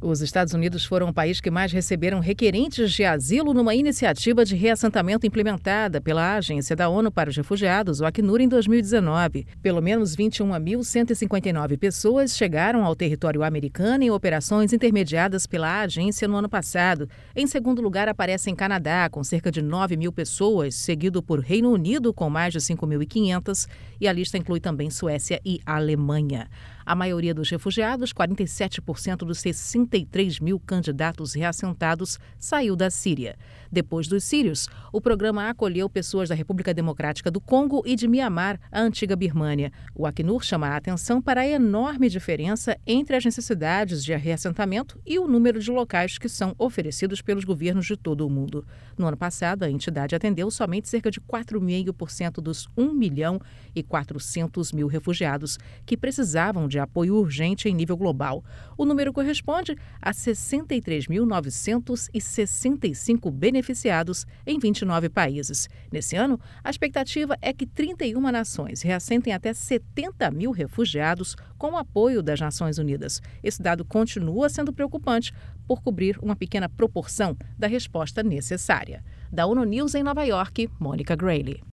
Os Estados Unidos foram o país que mais receberam requerentes de asilo numa iniciativa de reassentamento implementada pela Agência da ONU para os Refugiados, o Acnur, em 2019. Pelo menos 21.159 pessoas chegaram ao território americano em operações intermediadas pela agência no ano passado. Em segundo lugar, aparece Canadá, com cerca de 9.000 pessoas, seguido por Reino Unido, com mais de 5.500, e a lista inclui também Suécia e Alemanha. A maioria dos refugiados, 47% dos 63 mil candidatos reassentados, saiu da Síria. Depois dos sírios, o programa acolheu pessoas da República Democrática do Congo e de Mianmar, a antiga Birmânia. O Acnur chama a atenção para a enorme diferença entre as necessidades de reassentamento e o número de locais que são oferecidos pelos governos de todo o mundo. No ano passado, a entidade atendeu somente cerca de 4,5% dos 1.400.000 refugiados que precisavam de apoio urgente em nível global. O número corresponde a 63.965 beneficiados em 29 países. Nesse ano, a expectativa é que 31 nações reassentem até 70 mil refugiados com o apoio das Nações Unidas. Esse dado continua sendo preocupante por cobrir uma pequena proporção da resposta necessária. Da ONU News em Nova York, Mônica Grayle.